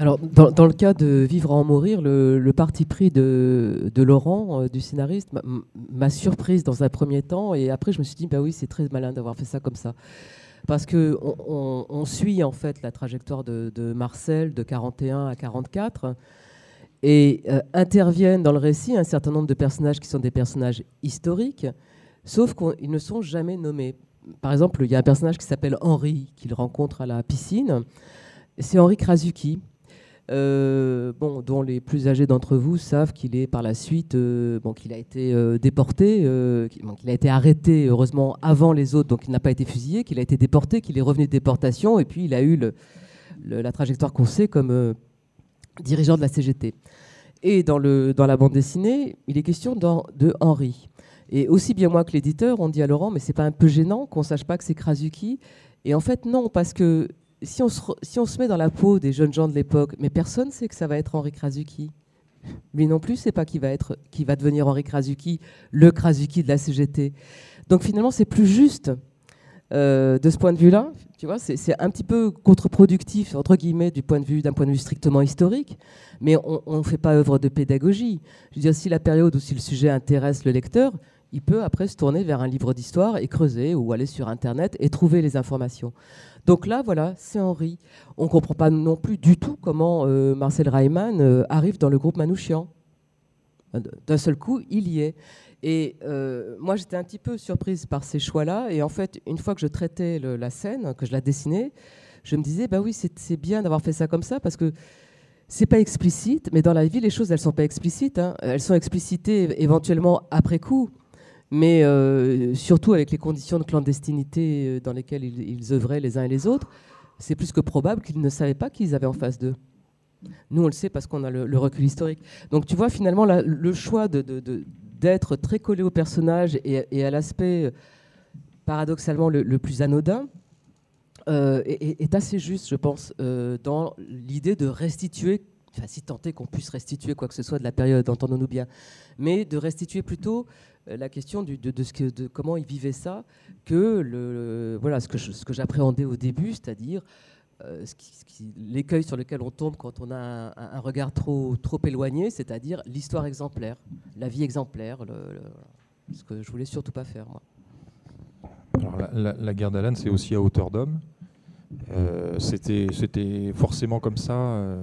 Alors, dans le cas de Vivre à en mourir, le parti pris de Laurent, du scénariste, m'a surprise dans un premier temps. Et après, je me suis dit, bah oui, c'est très malin d'avoir fait ça comme ça. Parce qu'on suit en fait la trajectoire de Marcel de 41 à 44 et interviennent dans le récit un certain nombre de personnages qui sont des personnages historiques, sauf qu'ils ne sont jamais nommés. Par exemple, il y a un personnage qui s'appelle Henri, qu'il rencontre à la piscine. C'est Henri Krasuki. Dont les plus âgés d'entre vous savent qu'il est par la suite, qu'il a été déporté, qu'il a été arrêté heureusement avant les autres, donc il n'a pas été fusillé, qu'il a été déporté, qu'il est revenu de déportation, et puis il a eu la trajectoire qu'on sait comme dirigeant de la CGT. Et dans la bande dessinée, il est question de Henri. Et aussi bien moi que l'éditeur, on dit à Laurent, mais c'est pas un peu gênant qu'on sache pas que c'est Krasuki? Et en fait, non, parce que si on se met dans la peau des jeunes gens de l'époque, mais personne ne sait que ça va être Henri Krasuki. Lui non plus, c'est pas qui va devenir Henri Krasuki, le Krasuki de la CGT. Donc finalement, c'est plus juste de ce point de vue-là. Tu vois, c'est un petit peu contre-productif entre guillemets d'un point de vue strictement historique, mais on ne fait pas œuvre de pédagogie. Je veux dire, si la période ou si le sujet intéresse le lecteur, il peut après se tourner vers un livre d'histoire et creuser ou aller sur Internet et trouver les informations. Donc là, voilà, c'est Henri. On ne comprend pas non plus du tout comment Marcel Reimann arrive dans le groupe Manouchian. D'un seul coup, il y est. Et moi, j'étais un petit peu surprise par ces choix-là. Et en fait, une fois que je traitais la scène, que je la dessinais, je me disais, bah oui, c'est bien d'avoir fait ça comme ça, parce que c'est pas explicite, mais dans la vie, les choses, elles sont pas explicites. Hein. Elles sont explicitées éventuellement après coup. Mais surtout avec les conditions de clandestinité dans lesquelles ils œuvraient les uns et les autres, c'est plus que probable qu'ils ne savaient pas qu'ils avaient en face d'eux. Nous, on le sait parce qu'on a le recul historique. Donc tu vois, finalement, le choix d'être très collé au personnage et à l'aspect paradoxalement le plus anodin est assez juste, je pense, dans l'idée de restituer, enfin, si tant est qu'on puisse restituer quoi que ce soit de la période, entendons-nous bien, mais de restituer plutôt la question de comment ils vivaient ça que voilà, ce que j'appréhendais au début, c'est-à-dire l'écueil sur lequel on tombe quand on a un regard trop éloigné, c'est-à-dire l'histoire exemplaire, la vie exemplaire, ce que je voulais surtout pas faire, moi. Alors, la guerre d'Alan, c'est aussi à hauteur d'homme. C'était forcément comme ça.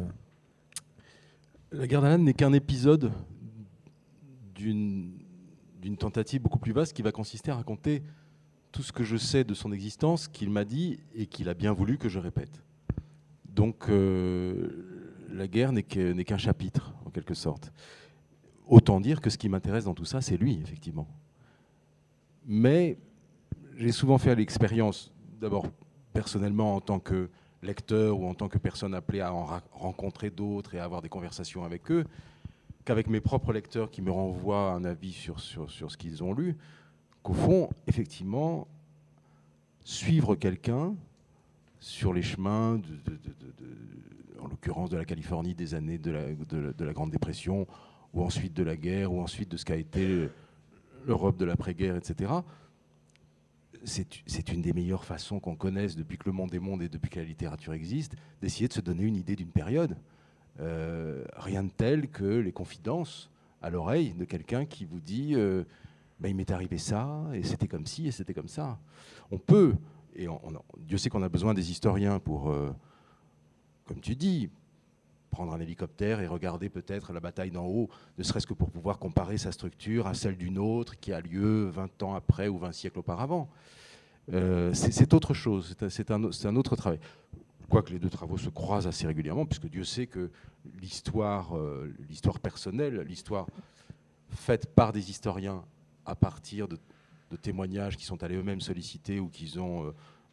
La guerre d'Alan n'est qu'un épisode d'une tentative beaucoup plus vaste qui va consister à raconter tout ce que je sais de son existence, qu'il m'a dit et qu'il a bien voulu que je répète. Donc la guerre n'est qu'un chapitre, en quelque sorte. Autant dire que ce qui m'intéresse dans tout ça, c'est lui, effectivement. Mais j'ai souvent fait l'expérience, d'abord personnellement en tant que lecteur ou en tant que personne appelée à en rencontrer d'autres et à avoir des conversations avec eux, qu'avec mes propres lecteurs qui me renvoient un avis sur ce qu'ils ont lu, qu'au fond, effectivement, suivre quelqu'un sur les chemins, en l'occurrence de la Californie des années de la Grande Dépression, ou ensuite de la guerre, ou ensuite de ce qu'a été l'Europe de l'après-guerre, etc., c'est une des meilleures façons qu'on connaisse depuis que le monde est monde et depuis que la littérature existe, d'essayer de se donner une idée d'une période. Rien de tel que les confidences à l'oreille de quelqu'un qui vous dit il m'est arrivé ça, et c'était comme ci, et c'était comme ça. On peut, et Dieu sait qu'on a besoin des historiens pour, comme tu dis, prendre un hélicoptère et regarder peut-être la bataille d'en haut, ne serait-ce que pour pouvoir comparer sa structure à celle d'une autre qui a lieu 20 ans après ou 20 siècles auparavant. C'est autre chose, c'est un autre travail. Quoique les deux travaux se croisent assez régulièrement, puisque Dieu sait que l'histoire personnelle, l'histoire faite par des historiens à partir de témoignages qui sont allés eux-mêmes solliciter ou qu'ils ont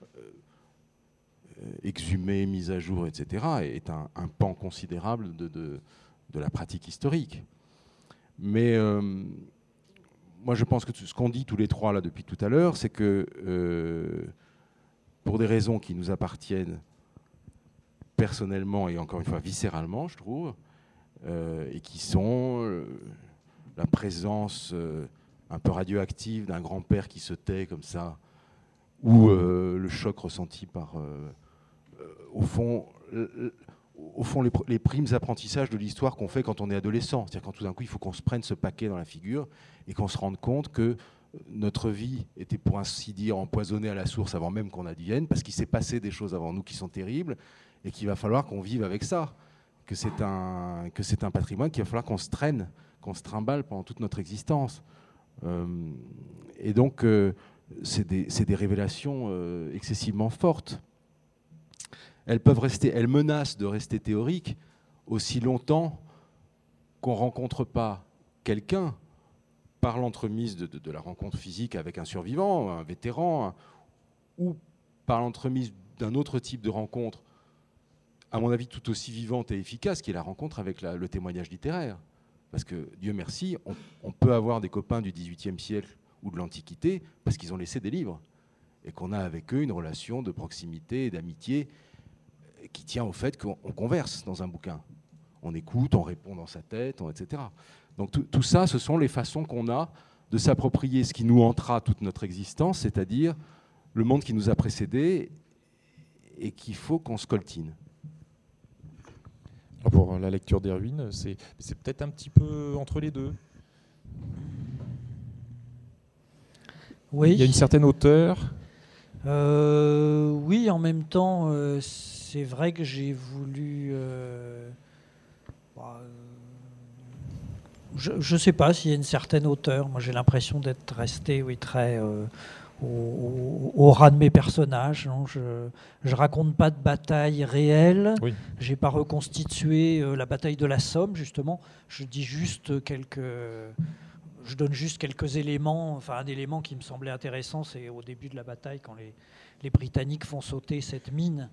exhumé, mis à jour, etc., est un pan considérable de la pratique historique. Mais moi, je pense que ce qu'on dit tous les trois là depuis tout à l'heure, c'est que pour des raisons qui nous appartiennent personnellement et encore une fois viscéralement, je trouve, et qui sont la présence un peu radioactive d'un grand-père qui se tait comme ça, ou le choc ressenti par... au fond, au fond, les primes apprentissages de l'histoire qu'on fait quand on est adolescent. C'est-à-dire quand tout d'un coup, il faut qu'on se prenne ce paquet dans la figure et qu'on se rende compte que notre vie était, pour ainsi dire, empoisonnée à la source avant même qu'on advienne, parce qu'il s'est passé des choses avant nous qui sont terribles, et qu'il va falloir qu'on vive avec ça, que c'est un patrimoine qu'il va falloir qu'on se traîne, qu'on se trimballe pendant toute notre existence. Et donc, c'est des révélations excessivement fortes. Elles menacent de rester théoriques aussi longtemps qu'on ne rencontre pas quelqu'un par l'entremise de la rencontre physique avec un survivant, un vétéran, ou par l'entremise d'un autre type de rencontre, à mon avis tout aussi vivante et efficace, qui est la rencontre avec le témoignage littéraire. Parce que, Dieu merci, on peut avoir des copains du XVIIIe siècle ou de l'Antiquité parce qu'ils ont laissé des livres, et qu'on a avec eux une relation de proximité et d'amitié qui tient au fait qu'on converse dans un bouquin. On écoute, on répond dans sa tête, etc. Donc tout ça, ce sont les façons qu'on a de s'approprier ce qui nous hantera toute notre existence, c'est-à-dire le monde qui nous a précédés et qu'il faut qu'on scoltine. Pour la lecture des ruines, c'est peut-être un petit peu entre les deux. Oui. Il y a une certaine hauteur. Oui, en même temps, c'est vrai que j'ai voulu... je ne sais pas s'il y a une certaine hauteur. Moi, j'ai l'impression d'être resté très au ras de mes personnages. Non, je ne raconte pas de bataille réelle. Oui. Je n'ai pas reconstitué la bataille de la Somme, justement. Je donne juste quelques éléments. Enfin, un élément qui me semblait intéressant, c'est au début de la bataille, quand les Britanniques font sauter cette mine.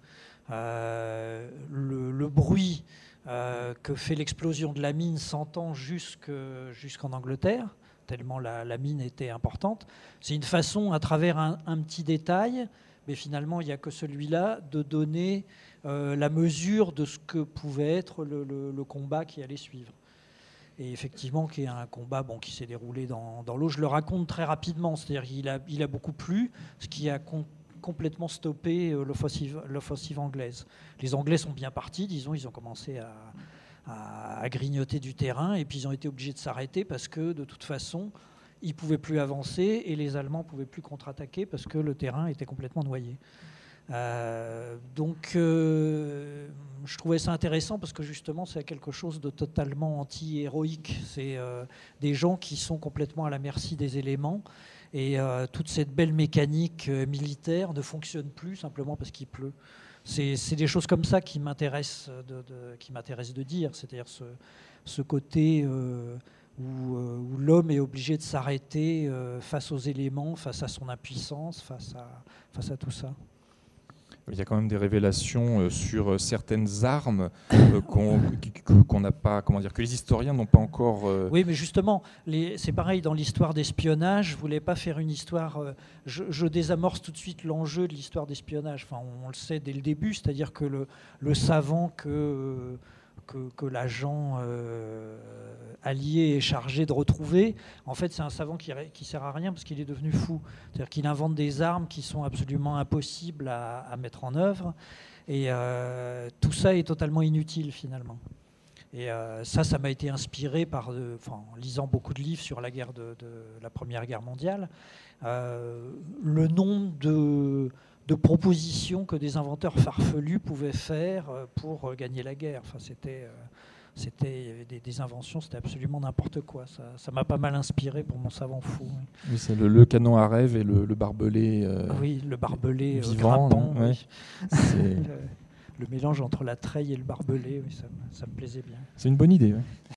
Le bruit que fait l'explosion de la mine s'entend jusqu'en Angleterre, tellement la mine était importante. C'est une façon, à travers un petit détail, mais finalement il n'y a que celui-là, de donner la mesure de ce que pouvait être le combat qui allait suivre. Et effectivement, qui est un combat qui s'est déroulé dans l'eau. Je le raconte très rapidement, c'est-à-dire qu'il a beaucoup plu, ce qui a complètement stoppé l'offensive anglaise. Les Anglais sont bien partis, disons, ils ont commencé à grignoter du terrain, et puis ils ont été obligés de s'arrêter parce que de toute façon, ils ne pouvaient plus avancer et les Allemands ne pouvaient plus contre-attaquer parce que le terrain était complètement noyé. Donc je trouvais ça intéressant parce que justement c'est quelque chose de totalement anti-héroïque. C'est des gens qui sont complètement à la merci des éléments, et toute cette belle mécanique militaire ne fonctionne plus simplement parce qu'il pleut. C'est des choses comme ça qui m'intéressent de dire, c'est-à-dire ce côté où l'homme est obligé de s'arrêter face aux éléments, face à son impuissance, face à tout ça. Il y a quand même des révélations sur certaines armes qu'on n'a pas, que les historiens n'ont pas encore. Oui, mais justement, c'est pareil dans l'histoire d'espionnage. Je voulais pas faire une histoire. Je désamorce tout de suite l'enjeu de l'histoire d'espionnage. Enfin, on le sait dès le début, c'est-à-dire que le savant que l'agent allié est chargé de retrouver, en fait, c'est un savant qui sert à rien parce qu'il est devenu fou. C'est-à-dire qu'il invente des armes qui sont absolument impossibles à mettre en œuvre, et tout ça est totalement inutile finalement. Et ça m'a été inspiré en lisant beaucoup de livres sur la guerre de la Première Guerre mondiale, le nombre de propositions que des inventeurs farfelus pouvaient faire pour gagner la guerre. Enfin, il y avait des inventions, c'était absolument n'importe quoi. Ça m'a pas mal inspiré pour mon savant fou. Oui. Oui, c'est le canon à rêve et le barbelé. Oui, le barbelé vivant. grimpant. Ouais. Le mélange entre la treille et le barbelé, oui, ça me plaisait bien. C'est une bonne idée. Ouais.